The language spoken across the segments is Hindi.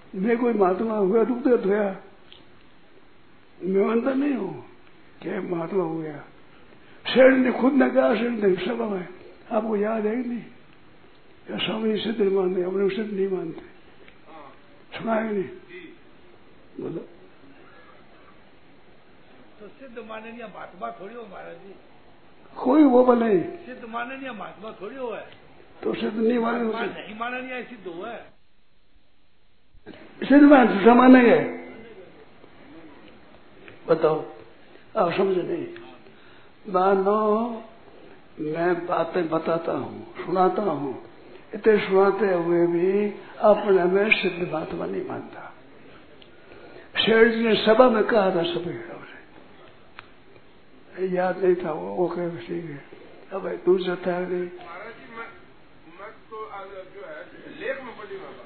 मैं कोई महात्मा हुआ तो धोया, मैं मानता नहीं हूँ कि महात्मा हो गया। शेर ने खुद ने कहा, शेर ने सभा में, आपको याद है कि नहीं, या स्वामी जी सिद्ध नहीं मानते, अपने सिद्ध नहीं मानते, सुना है नहीं? बोलो। तो सिद्ध माननीय महात्मा थोड़ी हो महाराज जी, कोई वो बोले सिद्ध माननीय महात्मा थोड़ी हो है, तो सिद्ध नहीं माने, नहीं माननीय सिद्ध हो है, सिद्ध मान मानेंगे। बताओ, आप समझे नहीं? मानो मैं बातें बताता हूँ, सुनाता हूँ, इतने सुनाते हुए भी अपने में सिद्ध महात्मा नहीं मानता। शेर जी ने सभा में कहा था सभी, याद नहीं था वो कह ठीक है। अब भाई दूसरा था नहीं। महाराज जी मैं तो जो है लेख में पढ़ी हूँ,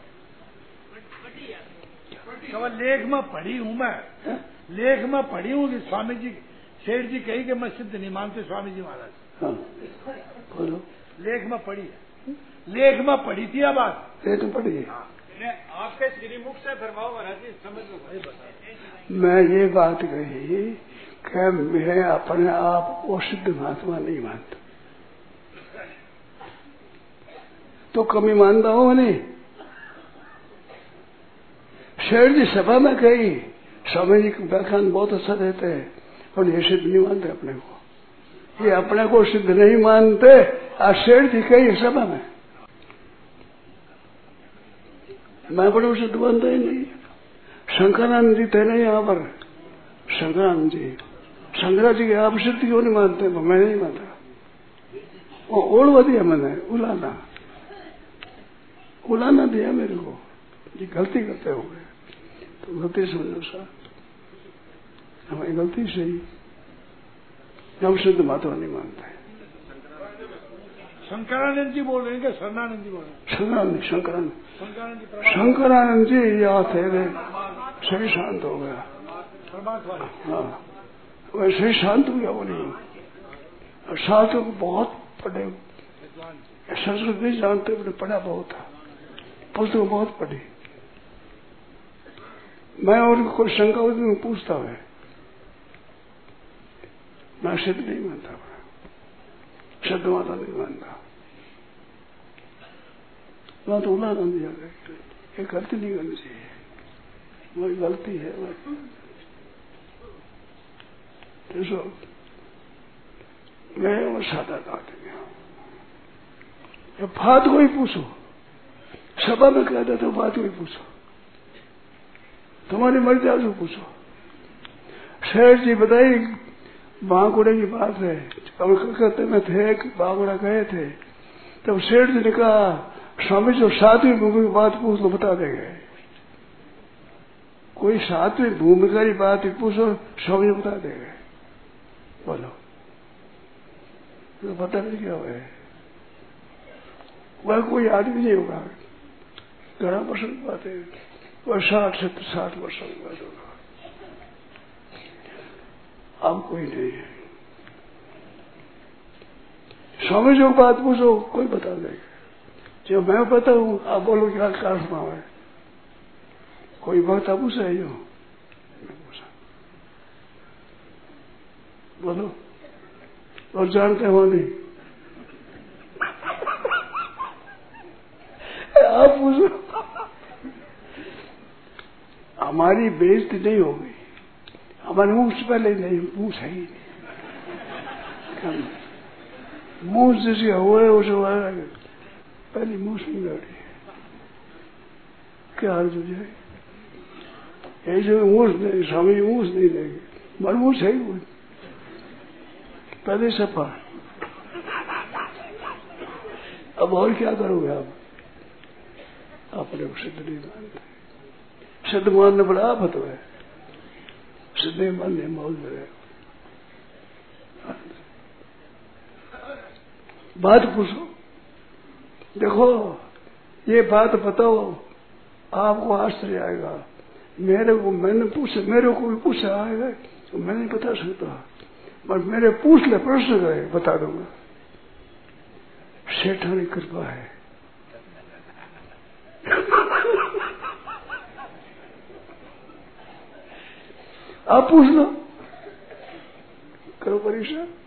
केवल लेख में पढ़ी हूँ मैं, लेख में पढ़ी हूँ कि स्वामी जी शेर जी कही कि मैं सिद्ध नहीं मानते स्वामी जी महाराज। हाँ बोलो। लेख में पढ़ी है, लेख में पढ़ी थी बात, ये तो पढ़ी है। आपके श्रीमुख से फरमाओ महाराज जी, समझ में बता। मैं ये बात कही कि मैं अपने आप को सिद्ध महात्मा नहीं मानता, तो कमी मानता हूँ नहीं। शेर जी सभा में कही, स्वामी जी के व्याख्यान बहुत अच्छा देते हैं, और ये सिद्ध नहीं मानते अपने को, ये अपने को सिद्ध नहीं मानते। आज शेर जी कही सभा में, मैं अपने सिद्ध मानता ही नहीं। शंकरानंद जी थे नहीं यहाँ पर, शंकरानंद जी, शंकरा जी के आप सिद्ध क्यों नहीं मानते? मैं नहीं मानता, वो ओढ़ दिया मैंने, उलाना दिया मेरे को, ये गलती करते हो गए तो गलती समझो सर, हमारी गलती सही, हम सिद्ध महात्मा नहीं मानते। शंकरानंद जी बोल रहे हैं क्या? शरणानंद जी बोल रहे हैं? शंकरानंद जी यहाँ थे, सही शांत हो गया। हाँ वैसे ही शांत हो गया, बोली शास्त्रों को बहुत पढ़े, संस्कृत नहीं जानते, पढ़ा बहुत था, पुस्तक बहुत पढ़ी। मैं और कोई शंका होती मैं पूछता है, मैं सिद्ध नहीं मानता, सिद्ध माता नहीं मानता। वहां तो उला नहीं दिया गया, ये गलती नहीं करनी चाहिए, वही गलती है। मैं वो सादा बात है, बात कोई पूछो, सभा में कहता तो बात कोई पूछो, तुम्हारी मर्जी से पूछो। शेर जी बताइए, बांकुड़े की बात है, कलकत्ते में थे, बांकुड़ा गए थे, तब शेर जी ने कहा स्वामी जो 7वीं भूमि की बात पूछ लो बता देंगे। कोई 7वीं भूमिका की बात पूछो, स्वामी बता देंगे। बोलो तो पता नहीं क्या है, वह कोई आदमी नहीं होगा, घना वर्ष की बात है, वह 60 वर्षों की बात होगा, अब कोई नहीं है। स्वामी जी को बात पूछो, कोई बता देगा। जो मैं पता हूं, आप बोलो क्या कारण है, कोई बात आप पूछे जो बोलो, और जानते हो नहीं, आप पूछो, हमारी बेइज्जती नहीं होगी, हमारे मुंह से पहले नहीं, मुंह सही नहीं, मुंह जैसे हुए उसे पहले मुंह से गाड़ी क्या हाल जो है, यही जो मुंह नहीं, स्वामी मुंह नहीं देंगे, मन मुंह सही हुए पहले सफा। अब और क्या करोगे आप? अपने को सिद्ध नहीं मानते, सिद्ध मानने बड़ा आफत है, सिद्ध नहीं मानने मौज में। बात पूछो, देखो ये बात बताओ, आपको आश्चर्य आएगा। मैंने पूछा, मेरे को भी पूछा आएगा तो मैं नहीं बता सकता, पर मेरे पूछ ले प्रश्न गए बता दूंगा। सेठानी कृपा है। आप पूछ लो, करो परीक्षा।